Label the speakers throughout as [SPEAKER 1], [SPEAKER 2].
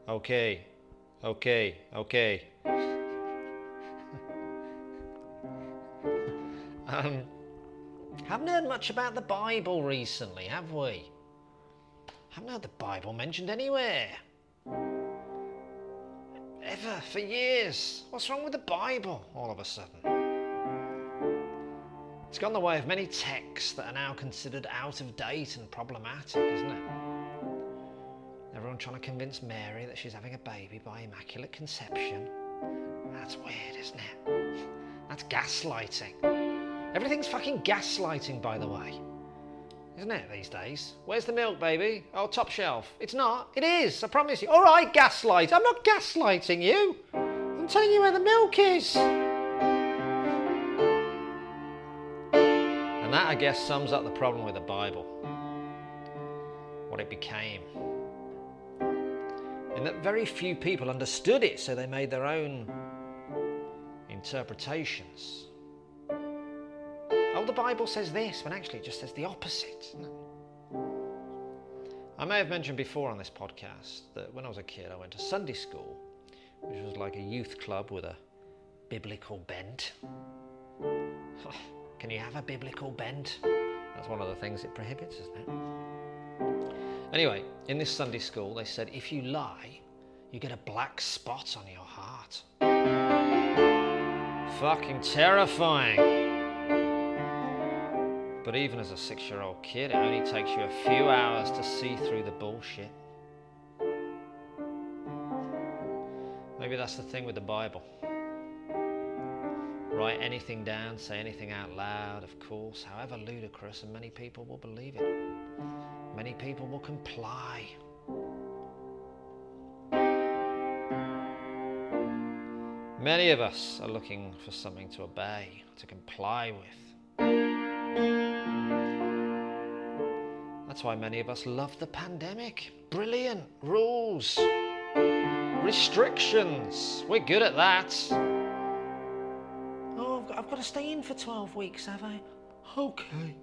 [SPEAKER 1] Okay. Haven't heard much about the Bible recently, have we? Haven't heard the Bible mentioned anywhere. Ever, for years. What's wrong with the Bible all of a sudden? It's gone the way of many texts that are now considered out of date and problematic, isn't it? Everyone trying to convince Mary that she's having a baby by immaculate conception. That's weird, isn't it? That's gaslighting. Everything's fucking gaslighting, by the way. Isn't it, these days? Where's the milk, baby? Oh, top shelf. It's not. It is, I promise you. All right, gaslight. I'm not gaslighting you. I'm telling you where the milk is. And that, I guess, sums up the problem with the Bible. What it became. And that very few people understood it, so they made their own interpretations. Oh, the Bible says this, when actually it just says the opposite. I may have mentioned before on this podcast that when I was a kid, I went to Sunday school, which was like a youth club with a biblical bent. Can you have a biblical bent? That's one of the things it prohibits, isn't it? Anyway, in this Sunday school, they said if you lie, you get a black spot on your heart. Fucking terrifying. But even as a 6-year-old kid, it only takes you a few hours to see through the bullshit. Maybe that's the thing with the Bible. Write anything down, say anything out loud, of course, however ludicrous, and many people will believe it. Many people will comply. Many of us are looking for something to obey, to comply with. That's why many of us love the pandemic. Brilliant. Rules. Restrictions. We're good at that. Oh, I've got to stay in for 12 weeks, have I? Okay.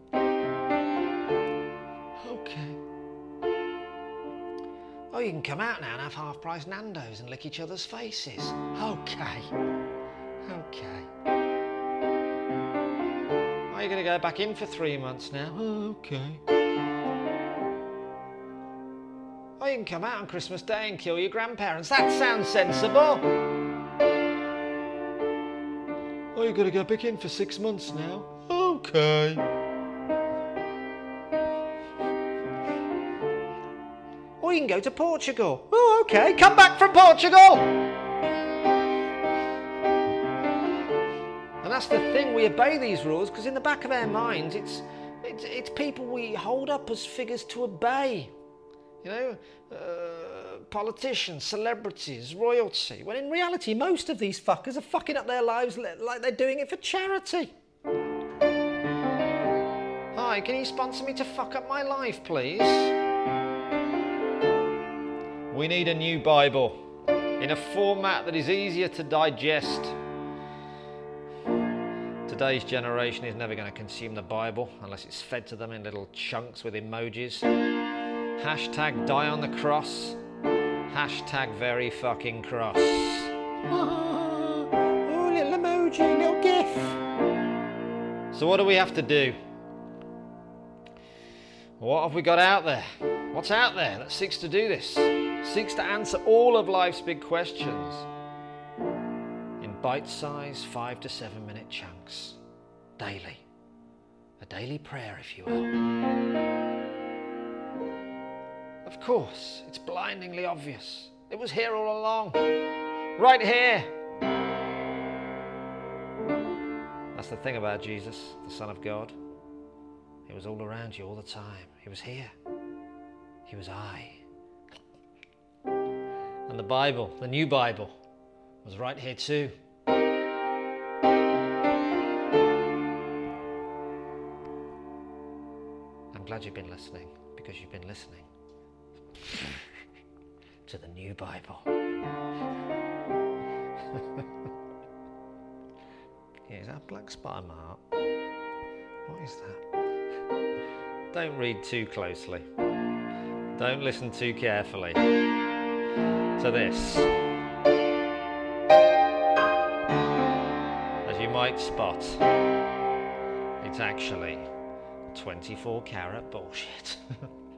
[SPEAKER 1] Oh, you can come out now and have half-price Nando's and lick each other's faces. Okay. Oh, you're going to go back in for 3 months now. Okay. Oh, you can come out on Christmas Day and kill your grandparents. That sounds sensible. Oh, you've got to go back in for 6 months now. Okay. Or you can go to Portugal. Oh, okay. Come back from Portugal. And that's the thing. We obey these rules because in the back of our minds, it's people we hold up as figures to obey. You know, politicians, celebrities, royalty. When in reality, most of these fuckers are fucking up their lives like they're doing it for charity. Hi, can you sponsor me to fuck up my life, please? We need a new Bible in a format that is easier to digest. Today's generation is never going to consume the Bible unless it's fed to them in little chunks with emojis. Hashtag die on the cross. Hashtag very fucking cross. Oh, little emoji, little gif. So what do we have to do? What have we got out there? What's out there that seeks to do this? Seeks to answer all of life's big questions in bite-sized 5 to 7 minute chunks. Daily. A daily prayer, if you will. Of course, it's blindingly obvious. It was here all along. Right here. That's the thing about Jesus, the Son of God. He was all around you all the time. He was here. He was I. And the Bible, the new Bible, was right here too. I'm glad you've been listening, because you've been listening to the new Bible. Yeah, is that a black spot on my heart? What is that? Don't read too closely. Don't listen too carefully. to this. As you might spot, it's actually 24 karat bullshit.